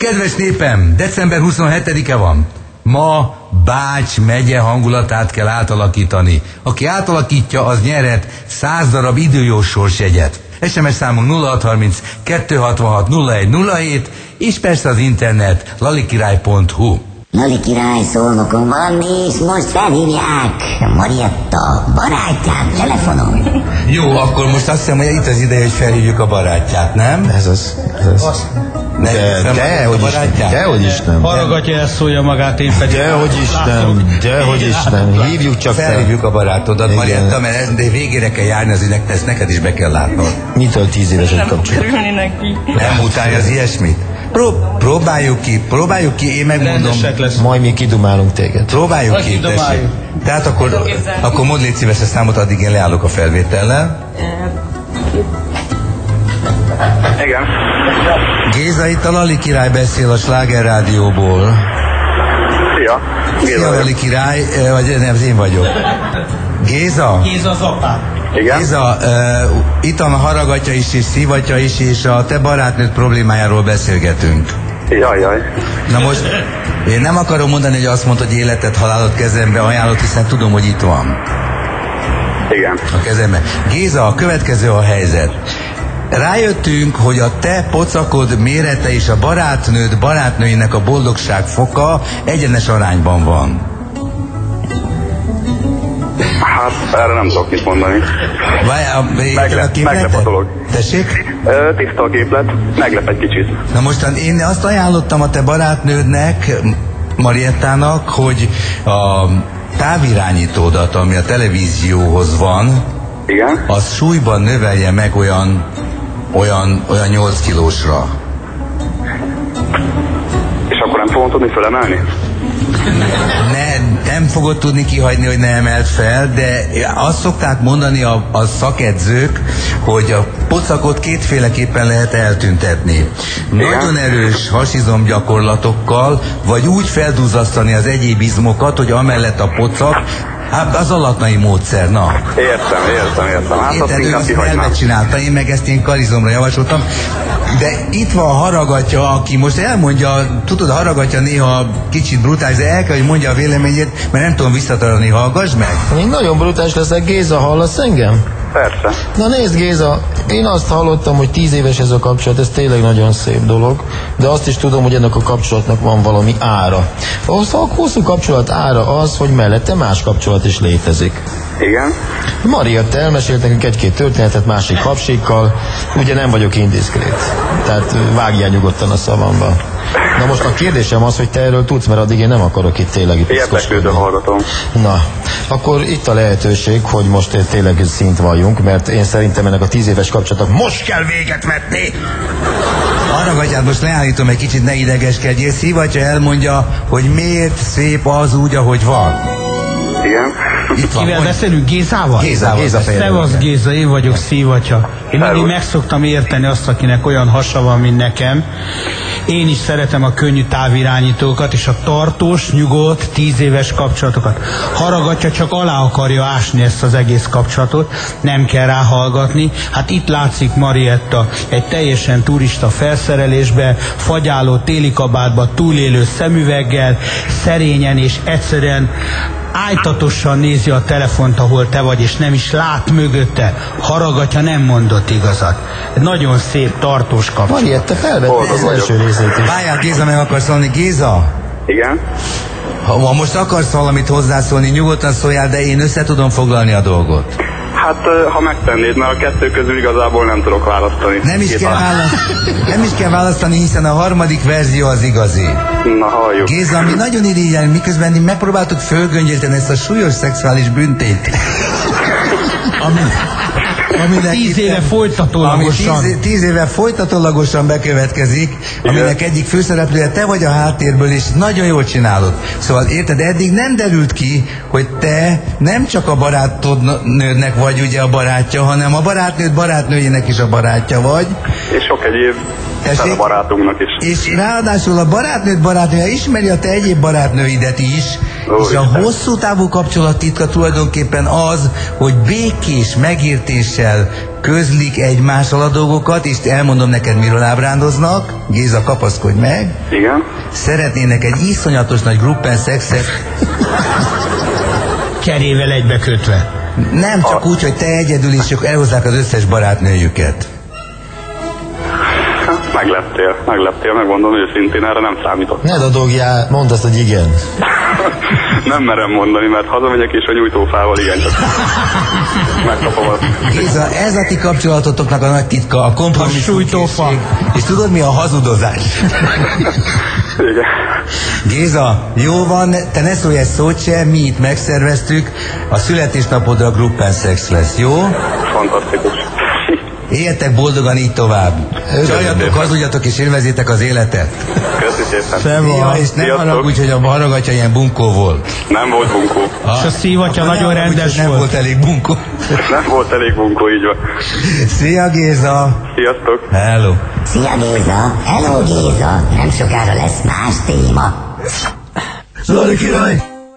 Kedves népem, december 27-e van. Ma Bács megye hangulatát kell átalakítani. Aki átalakítja, az nyerhet 100 darab időjós sorsjegyet. SMS számunk 0630 266 0107, és persze az internet lalikirály.hu. Lali király Szolnokon van, és most felhívják Marietta barátját telefonon. Jó, akkor most azt hiszem, hogy itt az ideje, hogy felhívjuk a barátját, nem? Ez az. Dehogy is nem. Haragatja, ezt szólja magát, én pedig. Dehogy is nem. Hívjuk csak fel. Felhívjuk a barátodat, Marietta, mert végére kell járni az ünnepnek, ezt neked is be kell látnod. Mitől 10 évesen kapcsolat? Nem utálja az ilyesmit? Próbáljuk ki, én megmondom. Majd mi kidumálunk téged. Próbáljuk ki, tessék. Tehát akkor mondd légy szíves a számot, addig én leállok a felvétellel. Igen. Géza, itt a Lali király beszél a Sláger Rádióból. Szia. Szia, Lali király, vagy nem, én vagyok. Géza? Géza az apám. Igen. Géza, itt a haragatja is, és szivatja is, és a te barátnőd problémájáról beszélgetünk. Jaj. Na most, én nem akarom mondani, hogy azt mondta, hogy életet, halálot kezembe ajánlott, hiszen tudom, hogy itt van. Igen. A kezembe. Géza, a következő a helyzet. Rájöttünk, hogy a te pocakod mérete és a barátnőinek a boldogság foka egyenes arányban van. Hát erre nem tudok mit mondani. Meglep a dolog. Tessék? Tiszta a képlet, meglep egy kicsit. Na mostan én azt ajánlottam a te barátnődnek, Mariettának, hogy a távirányítódat, ami a televízióhoz van, igen? az súlyban növelje meg olyan 8 kilósra. És akkor nem fogom tudni fölemelni? Nem fogod tudni kihagyni, hogy ne emelt fel, de azt szokták mondani a szakedzők, hogy a pocakot kétféleképpen lehet eltüntetni. Nagyon erős hasizom gyakorlatokkal, vagy úgy felduzzasztani az egyéb izmokat, hogy amellett a pocak, hát az alatnai módszer, na. Értem. Hát azt inkább kihagynám. Csinálta, én meg ezt én karizomra javasoltam. De itt van a haragatja, aki most elmondja, tudod, haragatja néha kicsit brutális, de el kell, hogy mondja a véleményét, mert nem tudom visszatarani, hallgass meg. Én nagyon brutális leszek, Géza, hallasz engem? Persze. Na nézd, Géza, én azt hallottam, hogy 10 éves ez a kapcsolat, ez tényleg nagyon szép dolog, de azt is tudom, hogy ennek a kapcsolatnak van valami ára. A hosszú kapcsolat ára az, hogy mellette más kapcsolat is létezik. Igen. Marietta elmesélt nekünk egy-két történetet másik hapsikkal, ugye nem vagyok indiszkrét, tehát vágjál nyugodtan a szavamba. Na most a kérdésem az, hogy te erről tudsz, mert addig én nem akarok itt tényleg érdeklődve hallgatom. Na, akkor itt a lehetőség, hogy most tényleg szint valljunk, mert én szerintem ennek a 10 éves kapcsolatnak most kell véget vetni! Haragatját most leállítom egy kicsit, ne idegeskedjél, szivatja elmondja, hogy miért szép az úgy, ahogy van. Igen. Kivel beszélünk? Gézával? Géza Szevasz Géza, én vagyok Szivatya. Én mindig meg szoktam érteni azt, akinek olyan hasa van, mint nekem. Én is szeretem a könnyű távirányítókat és a tartós, nyugodt, 10 éves kapcsolatokat. Haragatja, csak alá akarja ásni ezt az egész kapcsolatot, nem kell ráhallgatni. Hát itt látszik Marietta egy teljesen turista felszerelésbe, fagyáló téli kabátba, túlélő szemüveggel, szerényen és egyszerűen ájtatosan nézi a telefont, ahol te vagy, és nem is lát mögötte. Haragatja, nem mondott igazat. Nagyon szép, tartós kapcsolat. Marietta, felvették az első részét is. Várjál, Géza, meg akarsz szólni. Géza? Igen. Ha most akarsz valamit hozzászólni, nyugodtan szóljál, de én össze tudom foglalni a dolgot. Hát, ha megtennéd, mert a kettő közül igazából nem tudok választani. Nem is kell választani, hiszen a harmadik verzió az igazi. Na, halljuk. Géza, mi nagyon irigyelünk, miközben mi megpróbáltuk fölgöngyölteni ezt a súlyos szexuális bűntét. Aminek 10 éve folytatólagosan. 10 éve folytatólagosan bekövetkezik, aminek egyik főszereplője te vagy a háttérből, és nagyon jól csinálod. Szóval érted, eddig nem derült ki, hogy te nem csak a barátnődnek vagy ugye a barátja, hanem a barátnőd barátnőjének is a barátja vagy. És sok egyéb barátunknak is. És ráadásul a barátnőd barátnője ismeri a te egyéb barátnőidet is, És a hosszú távú kapcsolat titka tulajdonképpen az, hogy békés megértéssel közlik egymással a dolgokat, és elmondom neked, miről ábrándoznak. Géza, kapaszkodj meg. Igen. Szeretnének egy iszonyatos nagy gruppen szexet. Kerével egybekötve. Nem csak úgy, hogy te egyedül, és ők elhozzák az összes barátnőjüket. Megleptél, megmondom őszintén, erre nem számított. Ne dadogjál, mondd azt, hogy igen. Nem merem mondani, mert hazamegyek és a nyújtófával igen, csak megkapom azt. Géza, ez a ti kapcsolatotoknak a nagy titka, a kompromisszumkészség. És tudod, mi a hazudozás? Igen. Géza, jó van, te ne szólj egy szót sem, mi itt megszerveztük, a születésnapodra gruppen szex lesz, jó? Fantasztikus. Éljetek boldogan így tovább. Csaljatok, hazudjatok és élvezétek az életet. Köszi szépen. Ja, és nem haragudj, hogy a haragatja ilyen bunkó volt. Nem volt bunkó. És a szívatja nagyon rendes nem volt. volt elég bunkó. Nem volt elég bunkó, így van. Szia Géza! Sziasztok! Hello! Szia Géza! Hello Géza! Nem sokára lesz más téma. Zoli király!